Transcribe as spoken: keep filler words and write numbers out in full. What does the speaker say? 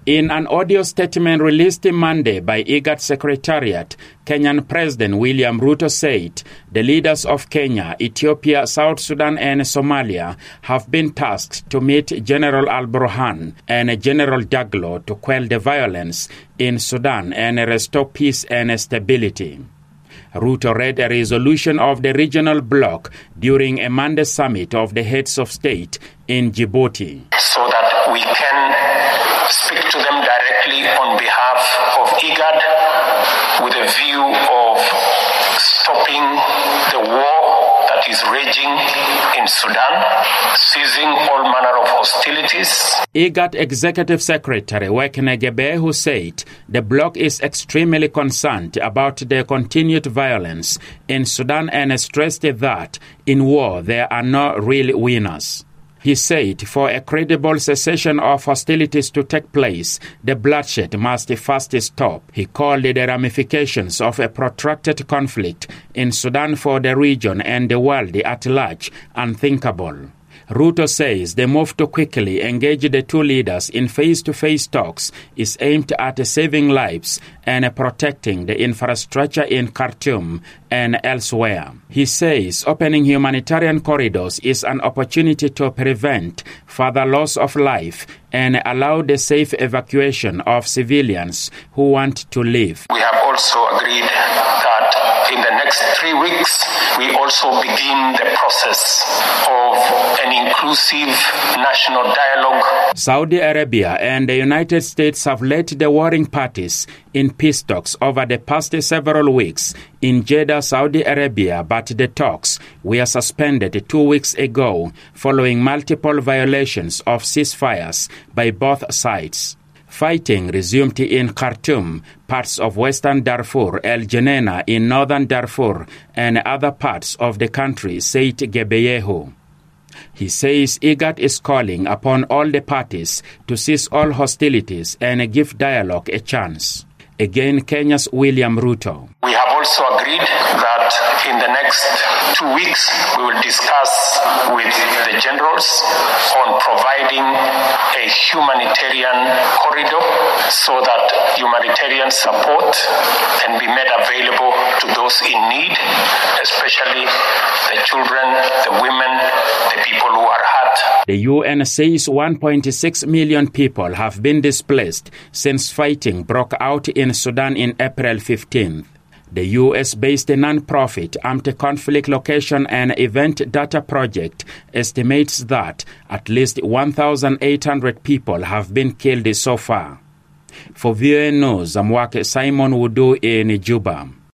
In an audio statement released Monday by IGAD Secretariat, Kenyan President William Ruto said the leaders of Kenya, Ethiopia, South Sudan and Somalia have been tasked to meet General Al-Burhan and General Daglo to quell the violence in Sudan and restore peace and stability. Ruto read a resolution of the regional bloc during a Monday summit of the heads of state in Djibouti. So that we can speak to them directly on behalf of IGAD with a view of stopping the war that is raging in Sudan, ceasing all manner of hostilities. IGAD Executive Secretary Wekne Gebehu said the bloc is extremely concerned about the continued violence in Sudan and stressed that in war there are no real winners. He said for a credible cessation of hostilities to take place, the bloodshed must first stop. He called the ramifications of a protracted conflict in Sudan for the region and the world at large unthinkable. Ruto says the move to quickly engage the two leaders in face-to-face talks is aimed at saving lives and protecting the infrastructure in Khartoum and elsewhere. He says opening humanitarian corridors is an opportunity to prevent further loss of life and allow the safe evacuation of civilians who want to live. We have also agreed that in the next three weeks, we also begin the process of an inclusive national dialogue. Saudi Arabia and the United States have led the warring parties in peace talks over the past several weeks in Jeddah, Saudi Arabia, but the talks were suspended two weeks ago following multiple violations of ceasefires by both sides. Fighting resumed in Khartoum, parts of western Darfur, El Geneina in northern Darfur, and other parts of the country, said Gebeyehu. He says IGAD is calling upon all the parties to cease all hostilities and give dialogue a chance. Again, Kenya's William Ruto. We have also agreed that in the next two weeks we will discuss with the generals on providing a humanitarian corridor so that humanitarian support can be made available to those in need, especially the children, the women, the people who are hurt. The U N says one point six million people have been displaced since fighting broke out in Sudan in April fifteenth. The U S-based non-profit Anti-Conflict Location and Event Data Project estimates that at least one thousand eight hundred people have been killed so far. For V O A News, I'm Simon Wudu in Juba.